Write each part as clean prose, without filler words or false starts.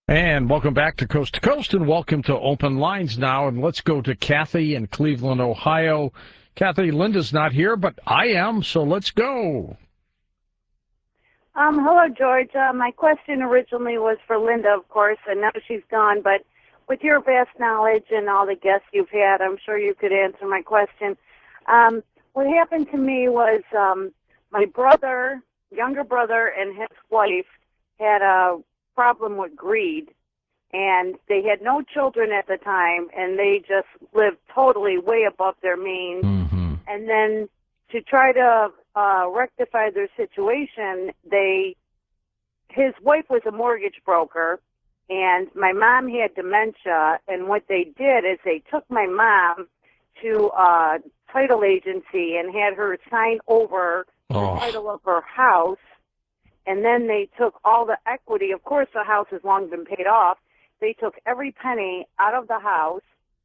And welcome back to Coast, and welcome to Open Lines now. And let's go to Kathy in Cleveland, Ohio. Kathy, Linda's not here, but I am, so let's go. Hello, George. My question originally was for Linda, of course, and now she's gone. But with your vast knowledge and all the guests you've had, I'm sure you could answer my question. What happened to me was my brother, younger brother, and his wife had a problem with greed, and they had no children at the time, and they just lived totally way above their means. Mm-hmm. And then to try to rectify their situation, his wife was a mortgage broker, and my mom had dementia, and what they did is they took my mom to a title agency and had her sign over the title of her house. And then they took all the equity. Of course, the house has long been paid off. They took every penny out of the house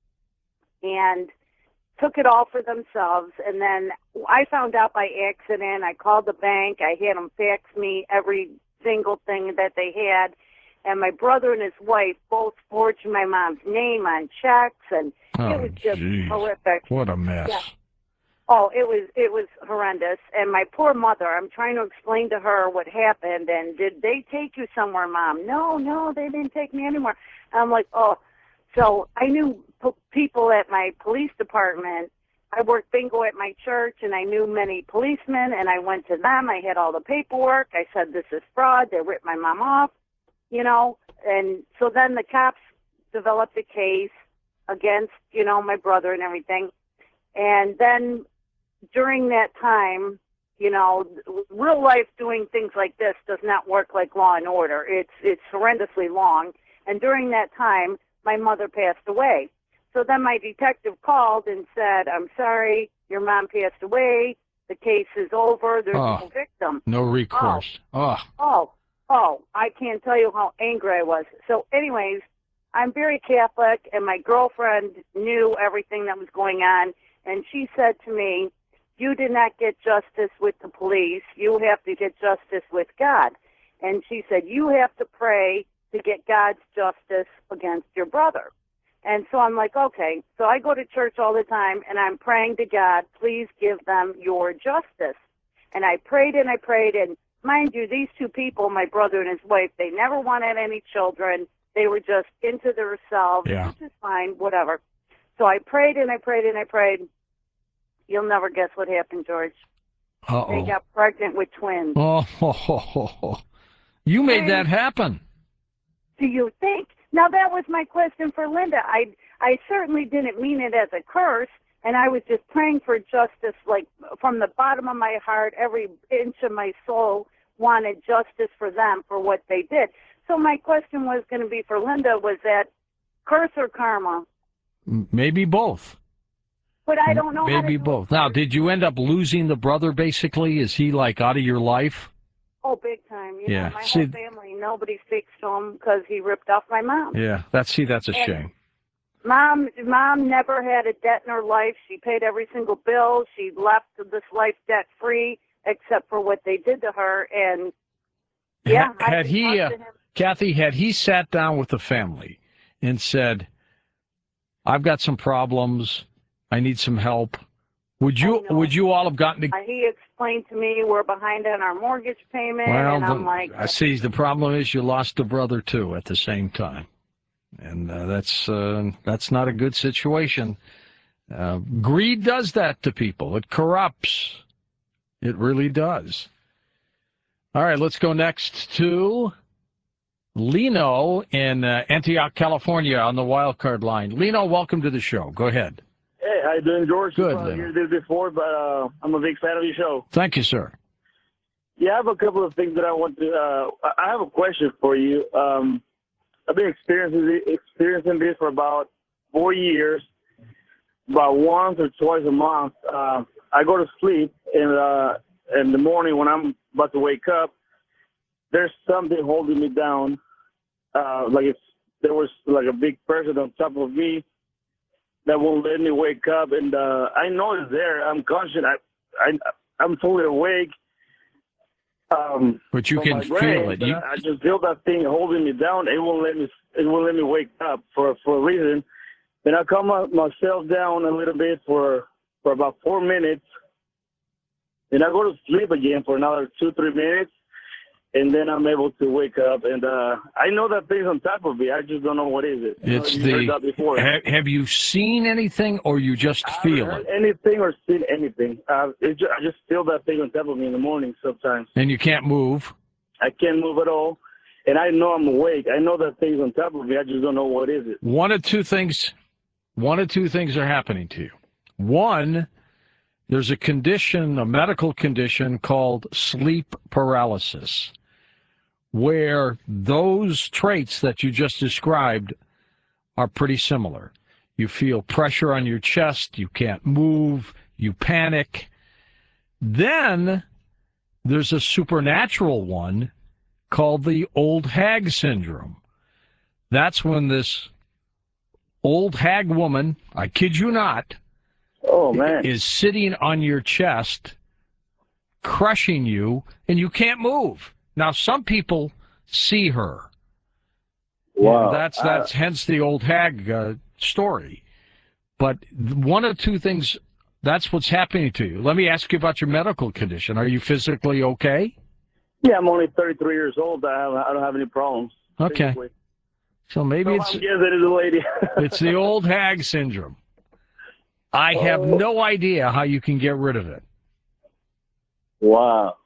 and took it all for themselves. And then I found out by accident. I called the bank. I had them fax me every single thing that they had. And my brother and his wife both forged my mom's name on checks. And it was just horrific. What a mess. Yeah. Oh, it was horrendous. And my poor mother, I'm trying to explain to her what happened. And did they take you somewhere, Mom? No, they didn't take me anywhere. And I'm like, oh. So I knew people at my police department. I worked bingo at my church, and I knew many policemen, and I went to them. I had all the paperwork. I said, this is fraud. They ripped my mom off, And so then the cops developed a case against, my brother and everything. And then during that time, real life doing things like this does not work like Law and Order. It's horrendously long. And during that time, my mother passed away. So then my detective called and said, I'm sorry, your mom passed away. The case is over. There's no victim. No recourse. Oh, I can't tell you how angry I was. So anyways, I'm very Catholic, and my girlfriend knew everything that was going on. And she said to me, you did not get justice with the police. You have to get justice with God. And she said, you have to pray to get God's justice against your brother. And so I'm like, okay. So I go to church all the time, and I'm praying to God, please give them your justice. And I prayed, and mind you, these two people, my brother and his wife, they never wanted any children. They were just into themselves, which is fine, whatever. So I prayed, and I prayed. You'll never guess what happened, George. They got pregnant with twins. You made that happen. Do you think? Now, that was my question for Linda. I certainly didn't mean it as a curse, and I was just praying for justice, like from the bottom of my heart. Every inch of my soul wanted justice for them for what they did. So my question was going to be for Linda, was that curse or karma? Maybe both. But I don't know. Maybe both. Now, did you end up losing the brother, basically? Is he, out of your life? Oh, big time. My whole family, nobody speaks to him because he ripped off my mom. Yeah, that's a shame. Mom never had a debt in her life. She paid every single bill. She left this life debt-free except for what they did to her. And, Kathy, had he sat down with the family and said, I've got some problems, I need some help, would you all have gotten together? He explained to me we're behind on our mortgage payment, and I'm like... I see, the problem is you lost a brother, too, at the same time. And that's not a good situation. Greed does that to people. It corrupts. It really does. All right, let's go next to Lino in Antioch, California on the wild card line. Lino, welcome to the show. Go ahead. Hey, how you doing, George? Good, I've heard this before, but I'm a big fan of your show. Thank you, sir. Yeah, I have a couple of things that I want to. I have a question for you. I've been experiencing this for about 4 years. About once or twice a month, I go to sleep, and in the morning when I'm about to wake up, there's something holding me down. There was like a big person on top of me that won't let me wake up, and I know it's there. I'm conscious. I'm totally awake. But you from can my feel brain, it. but I just feel that thing holding me down. It won't let me wake up for a reason. Then I calm myself down a little bit for about 4 minutes. Then I go to sleep again for another 2-3 minutes, and then I'm able to wake up. And I know that thing's on top of me. I just don't know what is it. It's you heard that before. Have you seen anything, or you just feel I haven't it? heard anything or seen anything. I just feel that thing on top of me in the morning sometimes. And you can't move? I can't move at all, and I know I'm awake. I know that thing's on top of me. I just don't know what is it. One of two things are happening to you. One, there's a condition, a medical condition called sleep paralysis, where those traits that you just described are pretty similar. You feel pressure on your chest, you can't move, you panic. Then there's a supernatural one called the old hag syndrome. That's when this old hag woman, I kid you not, Oh man! is sitting on your chest, crushing you, and you can't move. Now, some people see her. Wow! That's hence the old hag story. But one of two things, that's what's happening to you. Let me ask you about your medical condition. Are you physically okay? Yeah, I'm only 33 years old. I don't have any problems. Okay. Physically. So maybe Yes, it is a lady. it's the old hag syndrome. I have no idea how you can get rid of it. Wow.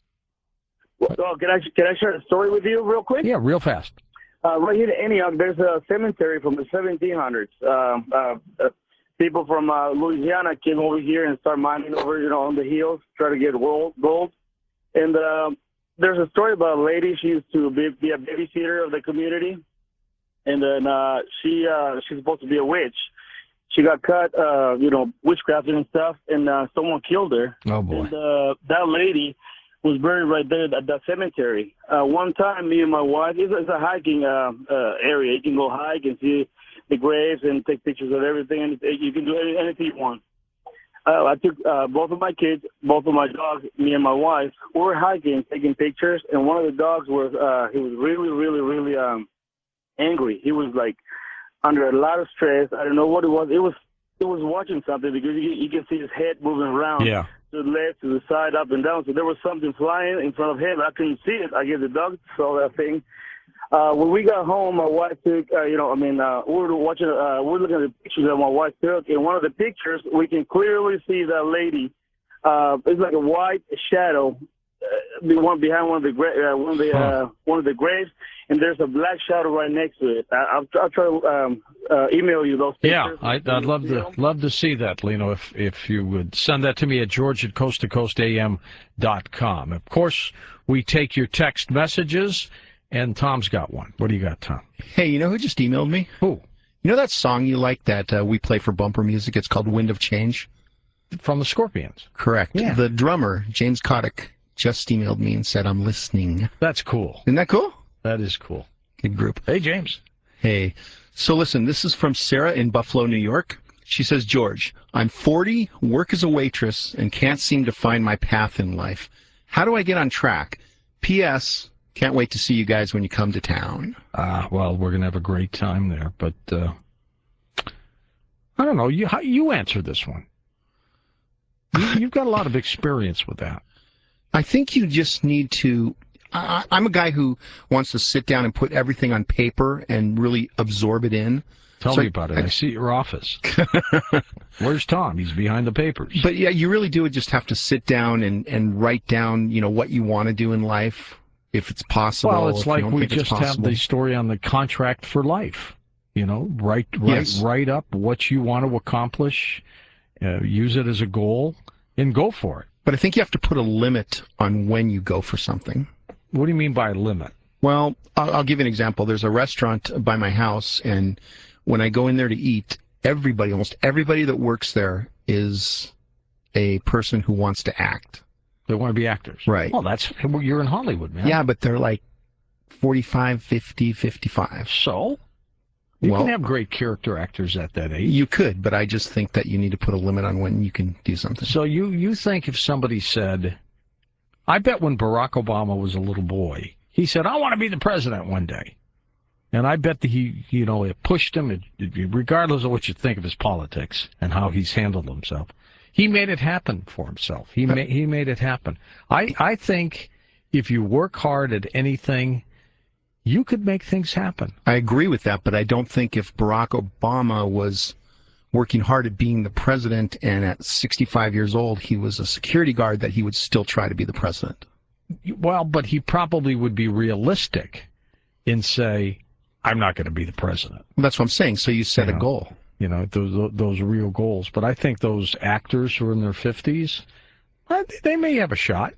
So can I share a story with you real quick? Yeah, real fast. Right here in Antioch, there's a cemetery from the 1700s. People from Louisiana came over here and started mining over, on the hills, try to get gold. And there's a story about a lady. She used to be a babysitter of the community, and then she's supposed to be a witch. She got caught, witchcrafting and stuff, and someone killed her. Oh boy! And that lady was buried right there at that cemetery. One time, me and my wife, it's a hiking area. You can go hike and see the graves and take pictures of everything. And you can do anything you want. I took both of my kids, both of my dogs, me and my wife. We were hiking, taking pictures, and one of the dogs was he was really, really, really angry. He was like under a lot of stress. I don't know what it was. It was watching something because you can see his head moving around. Yeah. To the left, to the side, up and down. So there was something flying in front of him. I couldn't see it. I guess the dog saw that thing. When we got home, my wife took, we were watching, we were looking at the pictures that my wife took. In one of the pictures, we can clearly see that lady. It's like a white shadow, the one behind one of the graves, and there's a black shadow right next to it. I'll try to email you those pictures. Yeah, I'd love to see that, Lino, if you would send that to me at george@coasttocoastam.com. Of course, we take your text messages, and Tom's got one. What do you got, Tom? Hey, you know who just emailed me? Who? You know that song you like that we play for bumper music? It's called Wind of Change? From the Scorpions. Correct. Yeah. The drummer, James Kotick, just emailed me and said, I'm listening. That's cool. Isn't that cool? That is cool. Good group. Hey, James. Hey. So listen, this is from Sarah in Buffalo, New York. She says, George, I'm 40, work as a waitress, and can't seem to find my path in life. How do I get on track? P.S. Can't wait to see you guys when you come to town. Well, we're going to have a great time there, but I don't know. You answer this one. You've got a lot of experience with that. I think you just need to... I'm a guy who wants to sit down and put everything on paper and really absorb it in. Tell me about it. I see your office. Where's Tom? He's behind the papers. But yeah, you really do just have to sit down and write down, what you want to do in life, if it's possible. Well, it's like we just have the story on the contract for life. Write up what you want to accomplish, use it as a goal, and go for it. But I think you have to put a limit on when you go for something. What do you mean by a limit? Well, I'll give you an example. There's a restaurant by my house, and when I go in there to eat, almost everybody that works there is a person who wants to act. They want to be actors. Right. Well, you're in Hollywood, man. Yeah, but they're like 45, 50, 55. So? You can have great character actors at that age. You could, but I just think that you need to put a limit on when you can do something. So you think if somebody said, I bet when Barack Obama was a little boy, he said, "I want to be the president one day." And I bet that it pushed him, regardless of what you think of his politics and how he's handled himself. He made it happen for himself. He made it happen. I think if you work hard at anything, you could make things happen. I agree with that, but I don't think if Barack Obama was working hard at being the president and at 65 years old, he was a security guard, that he would still try to be the president. Well, but he probably would be realistic and say, I'm not going to be the president. Well, that's what I'm saying. So you set a goal. Those real goals. But I think those actors who are in their 50s, they may have a shot.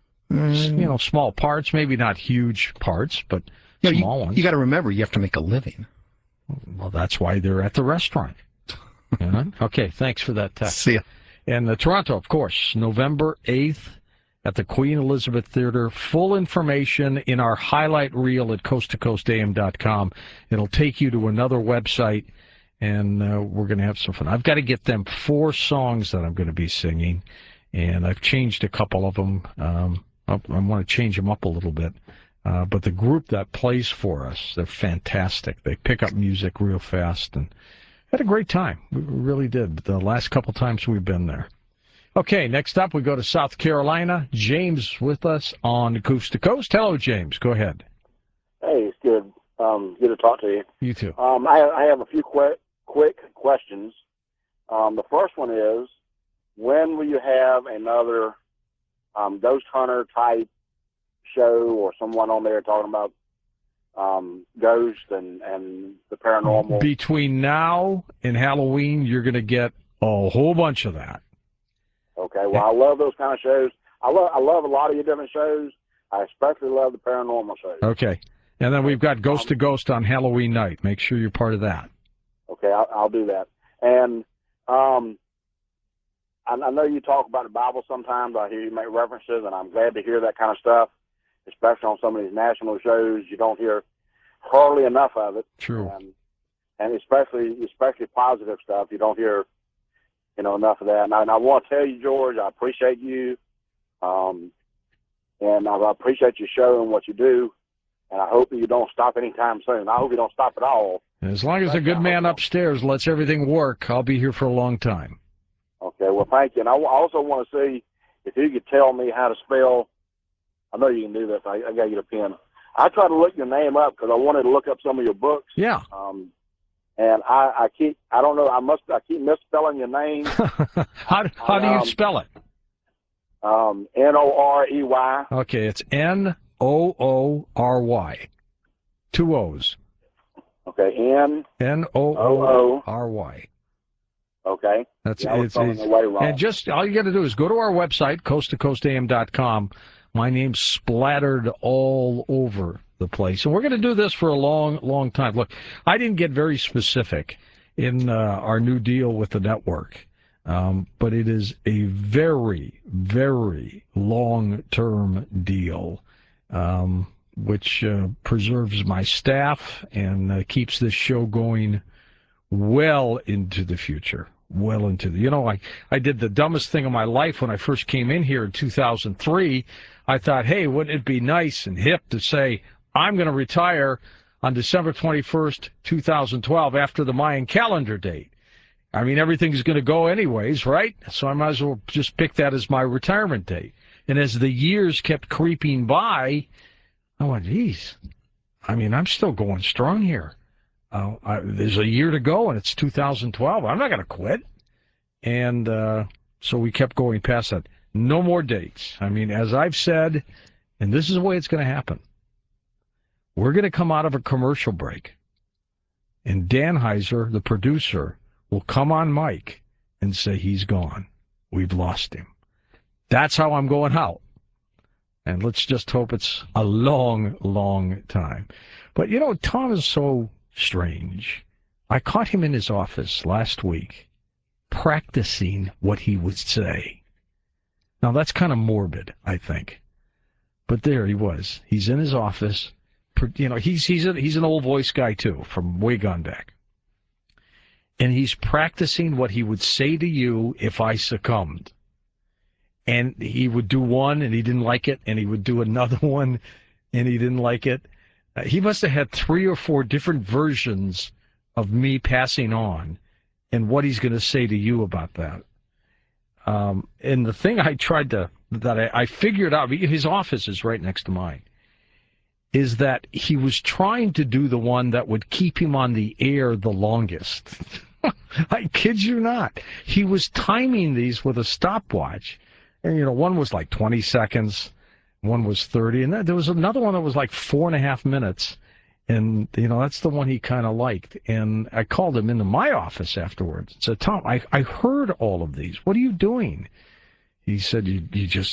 Small parts, maybe not huge parts, but small ones. You got to remember, you have to make a living. Well, that's why they're at the restaurant. Okay, thanks for that text. See ya. And Toronto, of course, November 8th at the Queen Elizabeth Theater. Full information in our highlight reel at coasttocoastam.com. It'll take you to another website, and we're going to have some fun. I've got to get them 4 songs that I'm going to be singing, and I've changed a couple of them. I want to change them up a little bit. But the group that plays for us, they're fantastic. They pick up music real fast, and had a great time. We really did the last couple times we've been there. Okay, next up we go to South Carolina. James with us on Coast to Coast. Hello, James. Go ahead. Hey, it's good. Good to talk to you. You too. I have a few quick questions. The first one is, when will you have another ghost hunter type show or someone on there talking about ghosts and the paranormal? Between now and Halloween, you're going to get a whole bunch of that. Okay, well, I love those kind of shows. I love a lot of your different shows. I especially love the paranormal shows. Okay, and then we've got Ghost to Ghost on Halloween night. Make sure you're part of that. Okay, I'll do that. And I know you talk about the Bible sometimes. I hear you make references, and I'm glad to hear that kind of stuff, especially on some of these national shows. You don't hear hardly enough of it. True. And especially positive stuff. You don't hear, enough of that. And I want to tell you, George, I appreciate you, and I appreciate you showing what you do, and I hope that you don't stop anytime soon. I hope you don't stop at all. As long as the good man upstairs lets everything work, I'll be here for a long time. Okay, well, thank you. And I also want to see if you could tell me how to spell. I know you can do this. I got you a pen. I tried to look your name up because I wanted to look up some of your books. Yeah. And I keep misspelling your name. How do you spell it? Norey. Okay, it's Noory. 2 O's. Okay, Noory. Okay. That's I was spelling it way wrong. And just all you got to do is go to our website, coasttocoastam.com. My name's splattered all over the place. And we're going to do this for a long, long time. Look, I didn't get very specific in our new deal with the network, but it is a very, very long-term deal, which preserves my staff and keeps this show going well into the future. I did the dumbest thing of my life when I first came in here in 2003. I thought, hey, wouldn't it be nice and hip to say, I'm going to retire on December 21st, 2012, after the Mayan calendar date. I mean, everything's going to go anyways, right? So I might as well just pick that as my retirement date. And as the years kept creeping by, I went, geez, I mean, I'm still going strong here. There's a year to go, and it's 2012. I'm not going to quit. And so we kept going past that. No more dates. I mean, as I've said, and this is the way it's going to happen. We're going to come out of a commercial break, and Dan Heiser, the producer, will come on mic and say he's gone. We've lost him. That's how I'm going out. And let's just hope it's a long, long time. But, Tom is so strange. I caught him in his office last week practicing what he would say. Now, that's kind of morbid, I think. But there he was. He's in his office. He's an old voice guy, too, from way gone back. And he's practicing what he would say to you if I succumbed. and he would do one and he didn't like it, and he would do another one and he didn't like it. He must have had 3 or 4 different versions of me passing on and what he's going to say to you about that. And the thing I figured out, his office is right next to mine, is that he was trying to do the one that would keep him on the air the longest. I kid you not. He was timing these with a stopwatch. And, one was like 20 seconds, one was 30, and there was another one that was like 4.5 minutes. And, that's the one he kind of liked. And I called him into my office afterwards and said, Tom, I heard all of these. What are you doing? He said, he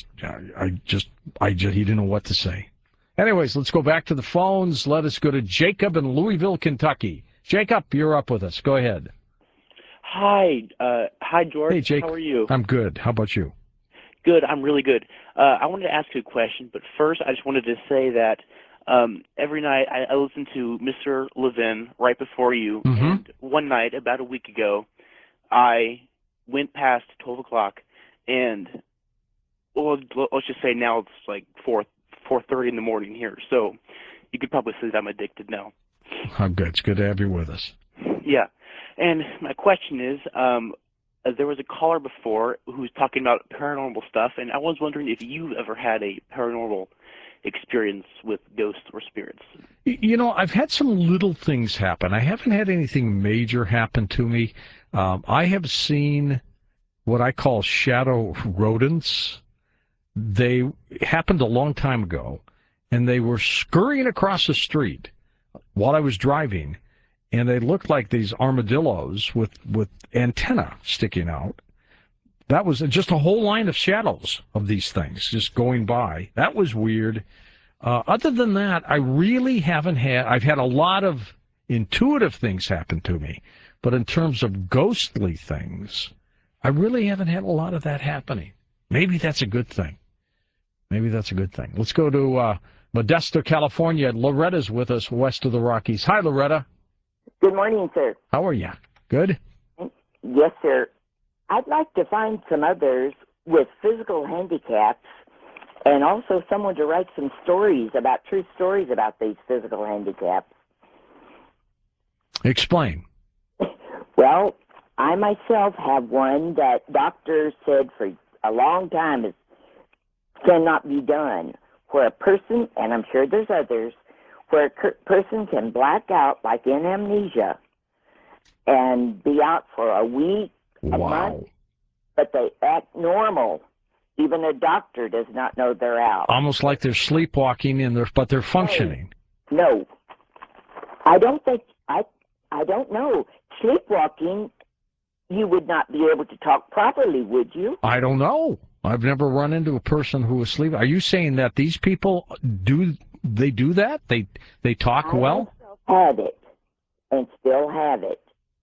didn't know what to say. Anyways, let's go back to the phones. Let us go to Jacob in Louisville, Kentucky. Jacob, you're up with us. Go ahead. Hi, George. Hey, Jake. How are you? I'm good. How about you? Good. I'm really good. I wanted to ask you a question, but first I just wanted to say that every night I listen to Mr. Levin right before you, and one night, about a week ago, I went past 12 o'clock, and let's just say now it's like 4:30 in the morning here, so you could probably say that I'm addicted now. I'm good. It's good to have you with us. Yeah. And my question is, there was a caller before who was talking about paranormal stuff, and I was wondering if you've ever had a paranormal experience with ghosts or spirits. I've had some little things happen. I haven't had anything major happen to me. I have seen what I call shadow rodents. They happened a long time ago, and they were scurrying across the street while I was driving, and they looked like these armadillos with antenna sticking out. That was just a whole line of shadows of these things just going by. That was weird. Other than that, I really haven't had. I've had a lot of intuitive things happen to me, but in terms of ghostly things, I really haven't had a lot of that happening. Maybe that's a good thing. Let's go to Modesto, California. Loretta's with us west of the Rockies. Hi, Loretta. Good morning, sir. How are you? Good? Yes, sir. I'd like to find some others with physical handicaps and also someone to write some true stories about these physical handicaps. Explain. Well, I myself have one that doctors said for a long time cannot be done, where a person, and I'm sure there's others, where a person can black out like in amnesia and be out for a week, a month, but they act normal. Even a doctor does not know they're out. Almost like they're sleepwalking, but they're functioning. No. I don't know. Sleepwalking, you would not be able to talk properly, would you? I don't know. I've never run into a person who was sleeping. Are you saying that these people do that? They talk well? I had it and still have it.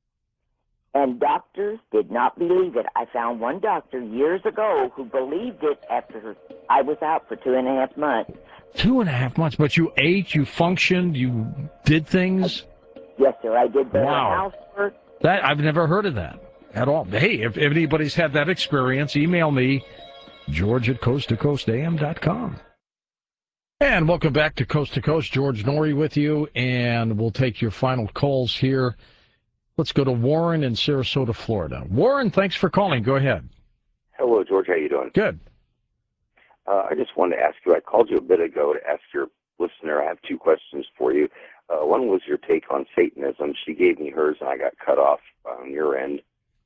And doctors did not believe it. I found one doctor years ago who believed it after I was out for 2.5 months. 2.5 months, but you ate, you functioned, you did things? Yes, sir. I did better housework. I've never heard of that at all. Hey, if anybody's had that experience, email me, george@coasttocoastam.com. And welcome back to Coast to Coast. George Noory with you, and we'll take your final calls here. Let's go to Warren in Sarasota, Florida. Warren, thanks for calling. Go ahead. Hello, George. How you doing? Good. I just wanted to ask you, I called you a bit ago to ask your listener. I have 2 questions for you. One was your take on Satanism. She gave me hers, and I got cut off on your end.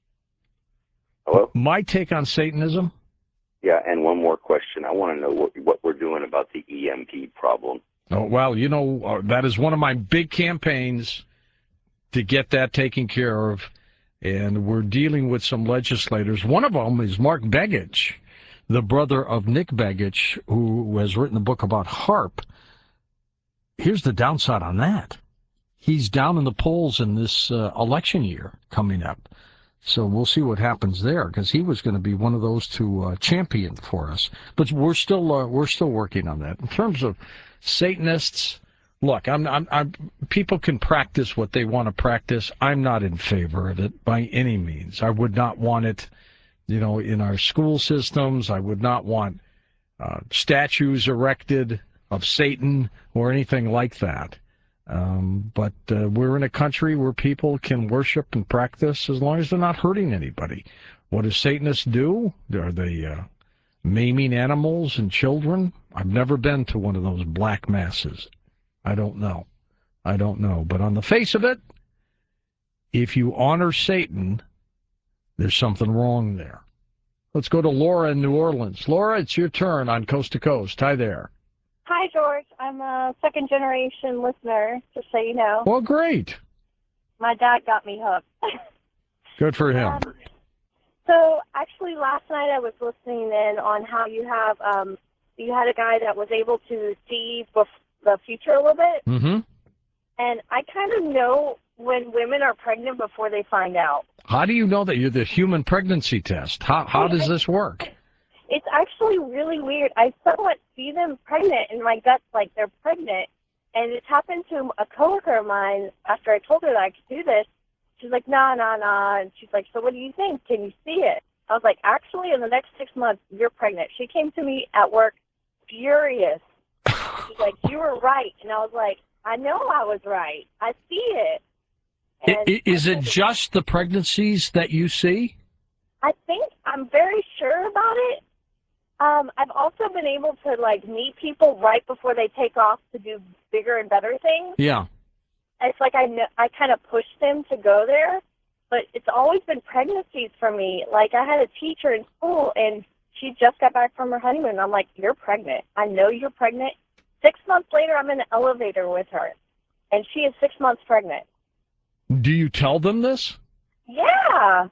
Hello? My take on Satanism? Yeah, and one more question. I want to know what we're doing about the EMP problem. Oh, well, that is one of my big campaigns to get that taken care of, and we're dealing with some legislators. One of them is Mark Begich, the brother of Nick Begich, who has written a book about HAARP. Here's the downside on that. He's down in the polls in this election year coming up. So we'll see what happens there, because he was going to be one of those to champion for us. But we're still working on that. In terms of Satanists, look, people can practice what they want to practice. I'm not in favor of it by any means. I would not want it in our school systems. I would not want statues erected of Satan or anything like that. But we're in a country where people can worship and practice as long as they're not hurting anybody. What do Satanists do? Are they maiming animals and children? I've never been to one of those black masses. I don't know. But on the face of it, if you honor Satan, there's something wrong there. Let's go to Laura in New Orleans. Laura, it's your turn on Coast to Coast. Hi there. Hi, George. I'm a second-generation listener, just so you know. Well, great. My dad got me hooked. Good for him. So, actually, last night I was listening in on how you had a guy that was able to see the future a little bit. Mm-hmm. And I kind of know when women are pregnant before they find out. How do you know that? You're the human pregnancy test. How does this work? It's actually really weird. I somewhat see them pregnant in my gut, like they're pregnant. And it's happened to a coworker of mine after I told her that I could do this. She's like, nah. And she's like, so what do you think? Can you see it? I was like, actually, in the next 6 months, you're pregnant. She came to me at work furious. She's like, you were right. And I was like, I know I was right. I see it. And is it just the pregnancies that you see? I think I'm very sure about it. I've also been able to meet people right before they take off to do bigger and better things. Yeah. It's like I kind of pushed them to go there, but it's always been pregnancies for me. Like I had a teacher in school, and she just got back from her honeymoon. I'm like, you're pregnant. I know you're pregnant. 6 months later, I'm in the elevator with her, and she is 6 months pregnant. Do you tell them this? Yeah.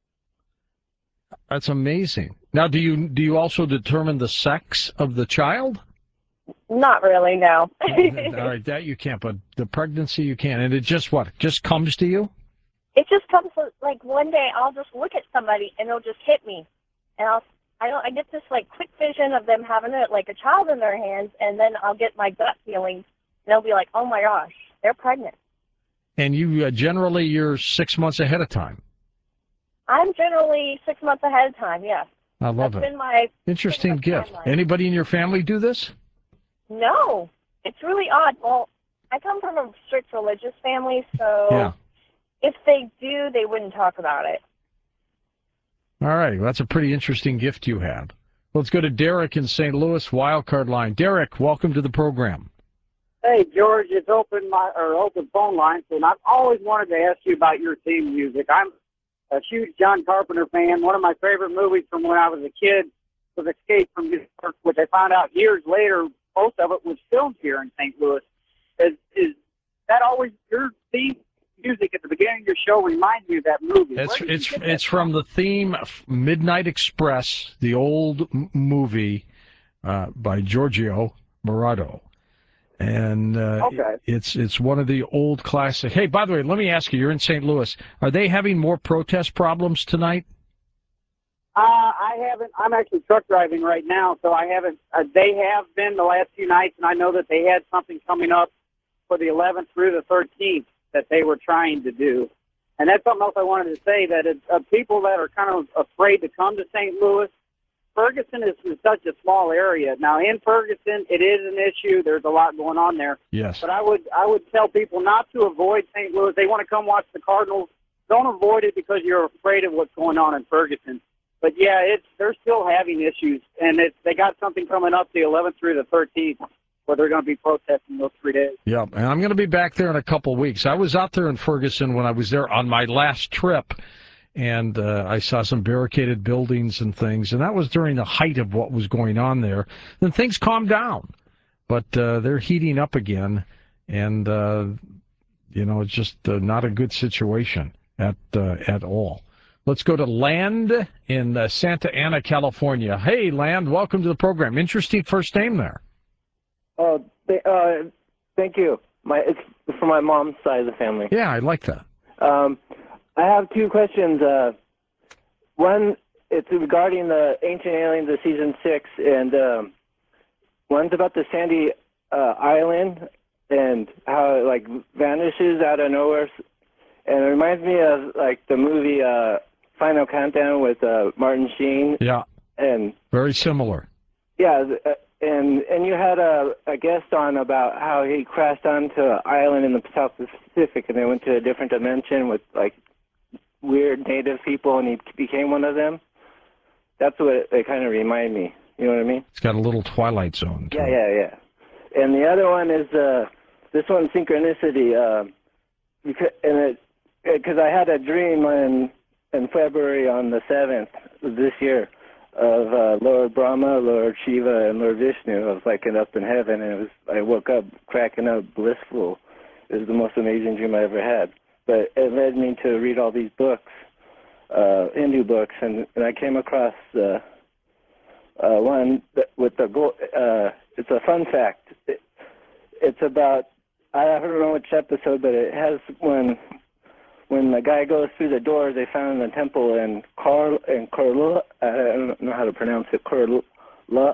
That's amazing. Now, do you also determine the sex of the child? Not really, no. All right, that you can't, but the pregnancy you can. And it just comes to you? It just comes like one day I'll just look at somebody and it'll just hit me, and I get this quick vision of them having a child in their hands, and then I'll get my gut feeling, and I'll be like, oh my gosh, they're pregnant. And you generally you're 6 months ahead of time. I'm generally 6 months ahead of time. Yes. I love That's it. been my interesting gift. Timeline. Anybody in your family do this? No, it's really odd. Well, I come from a strict religious family, so Yeah. if they do, they wouldn't talk about it. All right, well, that's a pretty interesting gift you have. Let's go to Derek in St. Louis, wildcard line. Derek, welcome to the program. Hey, George, it's open phone line, and I've always wanted to ask you about your theme music. I'm a huge John Carpenter fan. One of my favorite movies from when I was a kid was Escape from New York, which I found out years later most of it was filmed here in St. Louis. Is that always your theme music at the beginning of your show reminds me of that movie? It's from the theme Midnight Express, the old movie by Giorgio Moroder. And it's one of the old classic. Hey, by the way, let me ask you, you're in St. Louis. Are they having more protest problems tonight? I haven't. I'm actually truck driving right now, so I haven't. They have been the last few nights, and I know that they had something coming up for the 11th through the 13th that they were trying to do. And that's something else I wanted to say, that people that are kind of afraid to come to St. Louis, Ferguson is such a small area. Now, in Ferguson, it is an issue. There's a lot going on there. Yes. But I would tell people not to avoid St. Louis. They want to come watch the Cardinals. Don't avoid it because you're afraid of what's going on in Ferguson. But, yeah, they're still having issues. And they got something coming up the 11th through the 13th where they're going to be protesting those 3 days. Yeah, and I'm going to be back there in a couple of weeks. I was out there in Ferguson when I was there on my last trip, and I saw some barricaded buildings and things, and that was during the height of what was going on there. Then things calmed down, but they're heating up again, and, it's just not a good situation at all. Let's go to Land in Santa Ana, California. Hey, Land, welcome to the program. Interesting first name there. Thank you. It's from my mom's side of the family. Yeah, I like that. I have two questions. One, it's regarding the Ancient Aliens of Season 6, and one's about the Sandy Island and how it vanishes out of nowhere. And it reminds me of the movie Final Countdown with Martin Sheen. Yeah, And very similar. yeah, and you had a guest on about how he crashed onto an island in the South Pacific, and they went to a different dimension with like weird native people, and he became one of them. That's what they kind of remind me. You know what I mean? It's got a little Twilight Zone to Yeah, it. yeah. And the other one is this one, Synchronicity, because I had a dream in February on the 7th of this year of Lord Brahma, Lord Shiva, and Lord Vishnu. I was like up in heaven, and I woke up cracking up, blissful. It was the most amazing dream I ever had. But it led me to read all these books, Hindu books, and I came across one with it's a fun fact. It's about, I don't know which episode, but it has when the guy goes through the door they found in the temple in Kerala, I don't know how to pronounce it, Kerala.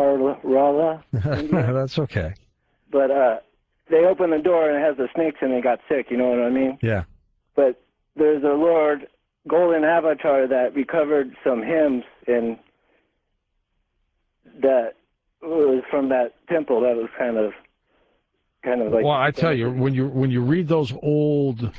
That's okay. But they open the door and it has the snakes and they got sick, you know what I mean? Yeah. But there's a Lord Golden Avatar that recovered some hymns and that was from that temple. That was kind of like. Well, I tell you, when you read those old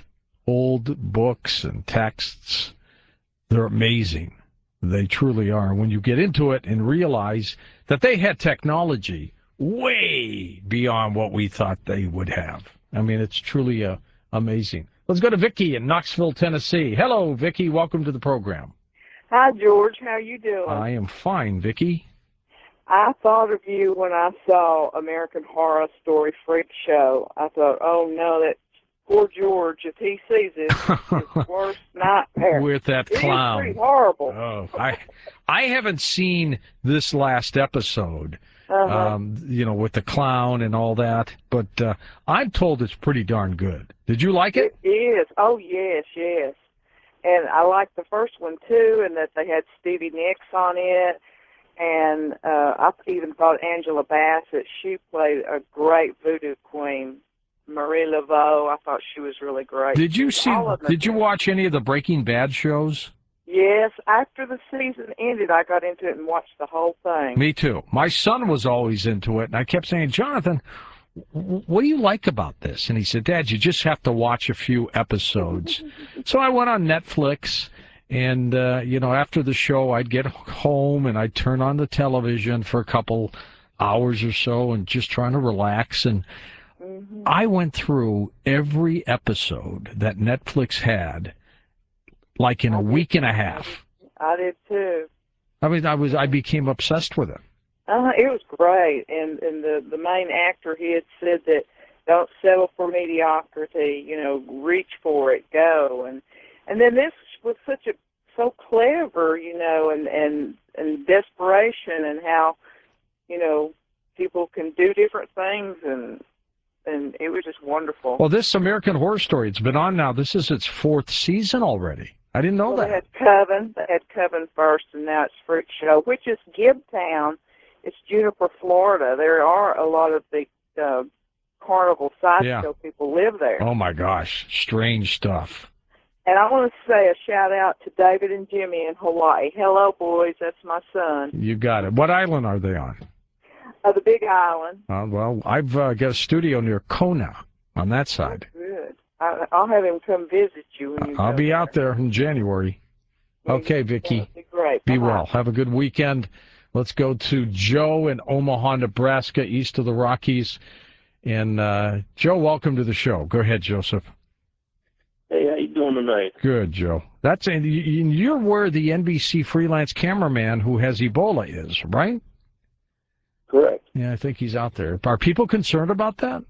books and texts, they're amazing. They truly are. When you get into it and realize that they had technology way beyond what we thought they would have. I mean, it's truly amazing. Let's go to Vicki in Knoxville, Tennessee. Hello, Vicki. Welcome to the program. Hi, George. How you doing? I am fine, Vicki. I thought of you when I saw American Horror Story Freak Show. I thought, oh, no, that poor George, if he sees it, it's his worst nightmare. With that clown. It's pretty horrible. Oh, I haven't seen this last episode, with the clown and all that, but I'm told it's pretty darn good. Did you like it? It is. Oh, yes. And I liked the first one, too, and that they had Stevie Nicks on it. And I even thought Angela Bassett, she played a great voodoo queen. Marie Laveau, I thought she was really great. Did you watch any of the Breaking Bad shows? Yes. After the season ended, I got into it and watched the whole thing. Me too. My son was always into it, and I kept saying, Jonathan, what do you like about this? And he said, Dad, you just have to watch a few episodes. So I went on Netflix. And, after the show, I'd get home and I'd turn on the television for a couple hours or so and just trying to relax. And I went through every episode that Netflix had, like in a week and a half. I did, too. I mean, I became obsessed with it. It was great. And the main actor, he had said that don't settle for mediocrity, reach for it, go. And then this was so clever, and desperation, and how, people can do different things, and it was just wonderful. Well, this American Horror Story, it's been on now. This is its 4th season already. I didn't know that. They had Coven first, and now it's Freak Show, which is Gibtown. It's Juniper, Florida. There are a lot of the carnival sideshow people live there. Oh my gosh, strange stuff. And I want to say a shout-out to David and Jimmy in Hawaii. Hello, boys. That's my son. You got it. What island are they on? The Big Island. Well, I've got a studio near Kona on that side. Good. I'll have him come visit you. When you I'll be out there in January. Okay, Vicki. Be great. Be well. Have a good weekend. Let's go to Joe in Omaha, Nebraska, east of the Rockies. And Joe, welcome to the show. Go ahead, Joseph. Hey, how you doing tonight? Good, Joe. You're where the NBC freelance cameraman who has Ebola is, right? Correct. Yeah, I think he's out there. Are people concerned about that?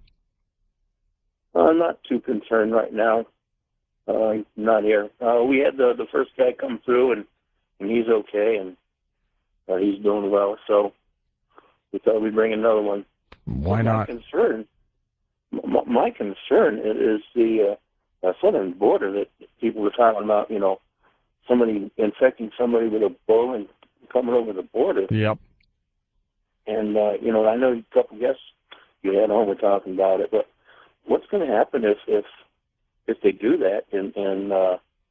I'm not too concerned right now. Not here. We had the first guy come through, and he's okay, and he's doing well. So we thought we'd bring another one. Why not? My concern is the southern border that people were talking about. Somebody infecting somebody with Ebola and coming over the border. Yep. And I know a couple guests you had on were talking about it, but what's going to happen if they do that and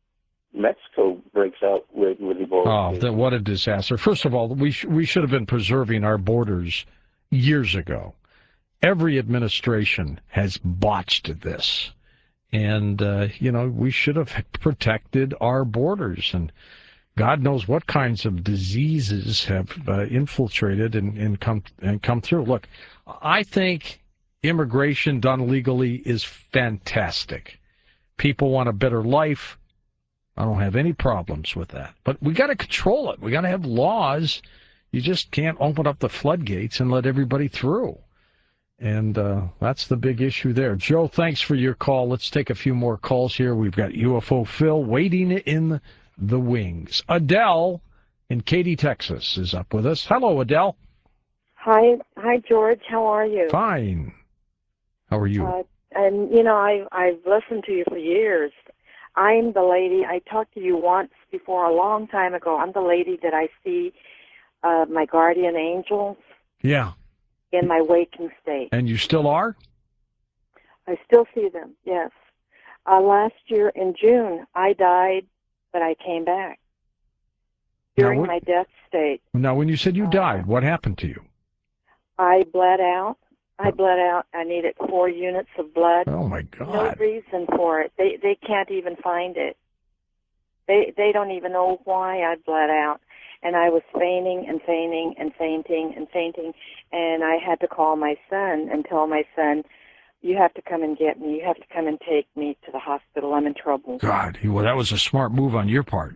Mexico breaks out with Ebola. Oh, what a disaster. First of all, we should have been preserving our borders years ago. Every administration has botched this. And, we should have protected our borders. And God knows what kinds of diseases have infiltrated and come through. Look, I think immigration done legally is fantastic. People want a better life. I don't have any problems with that. But we got to control it. We got to have laws. You just can't open up the floodgates and let everybody through. And that's the big issue there. Joe, thanks for your call. Let's take a few more calls here. We've got UFO Phil waiting in the wings. Adele in Katy, Texas is up with us. Hello, Adele. Hi, George. How are you? Fine. How are you? I've listened to you for years. I'm the lady, I talked to you once before a long time ago. I'm the lady that I see my guardian angels. Yeah. In my waking state. And you still are? I still see them, yes. Last year in June, I died, but I came back during my death state. Now, when you said you died, what happened to you? I bled out. I needed 4 units of blood. Oh, my God. No reason for it. They can't even find it. They don't even know why I bled out. And I was fainting and fainting and fainting and fainting. And I had to call my son and tell my son, you have to come and get me. You have to come and take me to the hospital. I'm in trouble. God, well, that was a smart move on your part.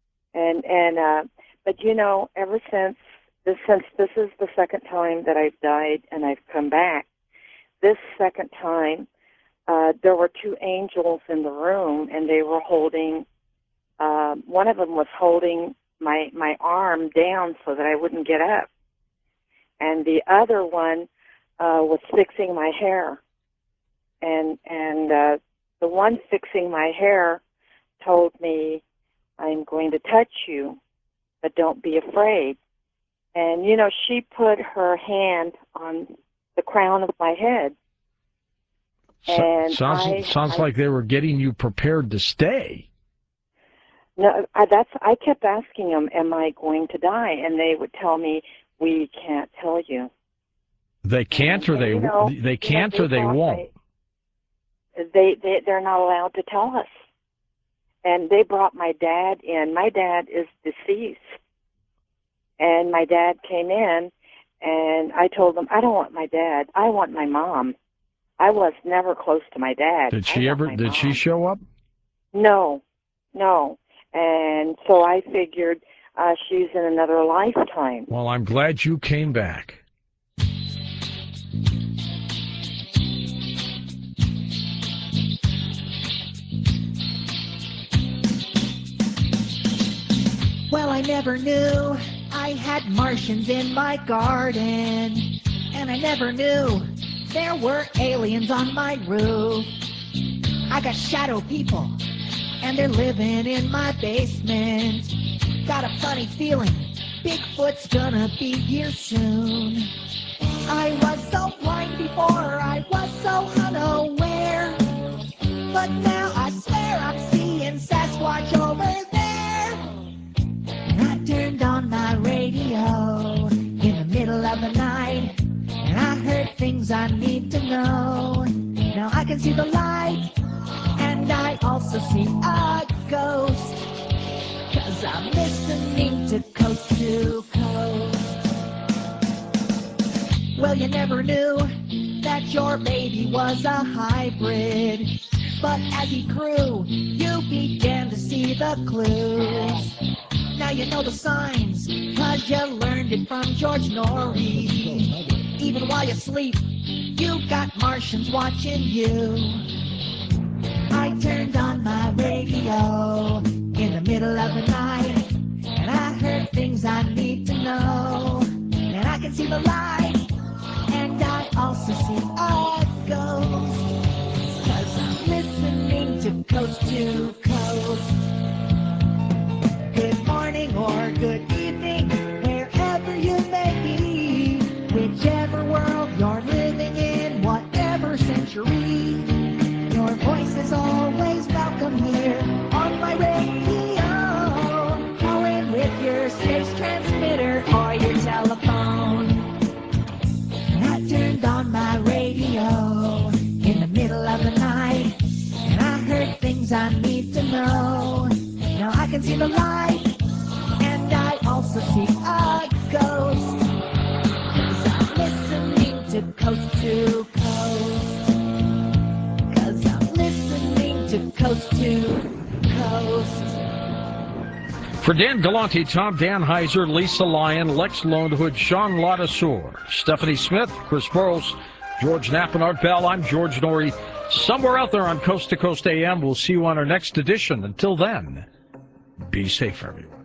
But ever since this is the second time that I've died and I've come back. This second time, there were 2 angels in the room, and they were holding. One of them was holding my arm down so that I wouldn't get up, and the other one was fixing my hair. And the one fixing my hair told me, I'm going to touch you, but don't be afraid. And, she put her hand on the crown of my head. And sounds like they were getting you prepared to stay. No, I kept asking them, am I going to die? And they would tell me, we can't tell you. They can't, or they can't, or they won't. They're not allowed to tell us. And they brought my dad in. My dad is deceased. And my dad came in, and I told them, I don't want my dad. I want my mom. I was never close to my dad. Did she show up? No. And so I figured she's in another lifetime. Well, I'm glad you came back. Well, I never knew I had Martians in my garden, and I never knew there were aliens on my roof. I got shadow people, and they're living in my basement. Got a funny feeling Bigfoot's gonna be here soon. I was so blind before, I was so unaware, but now I swear I'm seeing Sasquatch over there. I turned on my radio in the middle of the night, and I heard things I need to know. Now I can see the light, and I also see a ghost, 'cause I'm listening to Coast to Coast. Well, you never knew that your baby was a hybrid, but as he grew, you began to see the clues. Now you know the signs, 'cause you learned it from George Norrie. Even while you sleep, you got Martians watching you. I turned on my radio in the middle of the night, and I heard things I need to know. And I can see the light, and I also see a ghost, 'cause I'm listening to Coast to Coast. Good morning or good evening, wherever you may be, whichever world you're living in, whatever century, your voice is always welcome here on my radio. things I need to know. Now I can see the light, and I also see a ghost. 'Cause I'm listening to Coast to Coast. 'Cause I'm listening to Coast to Coast. For Dan Galante, Tom Danheiser, Lisa Lyon, Lex Lonehood, Sean Ladassour, Stephanie Smith, Chris Burrows, George Knapp, and Art Bell, I'm George Norrie. Somewhere out there on Coast to Coast AM, we'll see you on our next edition. Until then, be safe, everyone.